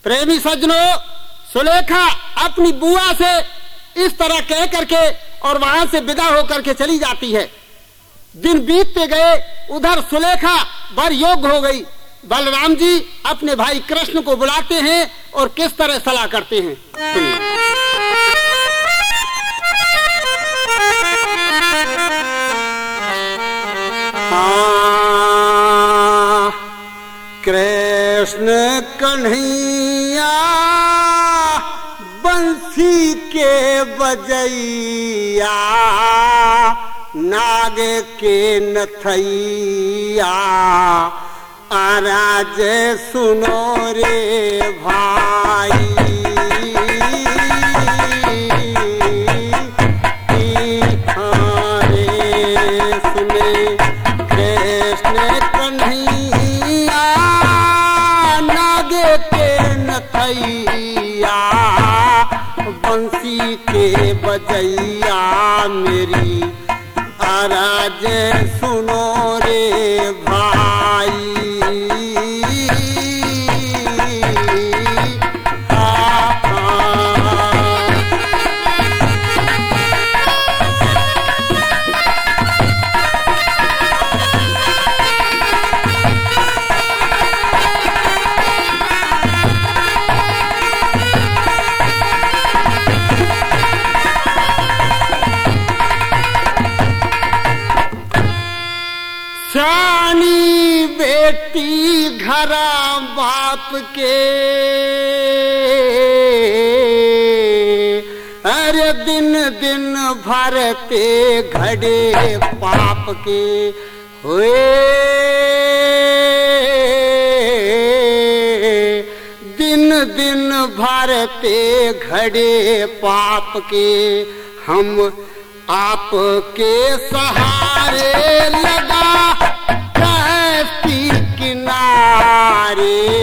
प्रेमी सज्जनों, सुलेखा अपनी बुआ से इस तरह कह करके और वहां से विदा होकर के चली जाती है। दिन बीतते गए, उधर सुलेखा वर योग्य हो गई। बलराम जी अपने भाई कृष्ण को बुलाते हैं और किस तरह सलाह करते हैं, सुनिए। कृष्ण कन्हैया बंसी के बजैया, नाग के नथैया, आराज सुनो रे भाई। सुने कृष्ण कन्हैया नागे के नथैया, बंसी के बजैया मेरी आराज सुनो रे भाई। शानी बेटी घरा बाप के, अरे दिन दिन भरते घड़े पाप के हुए। दिन दिन भरते घड़े पाप के, हम आपके सहारे लगा कहती किनारे।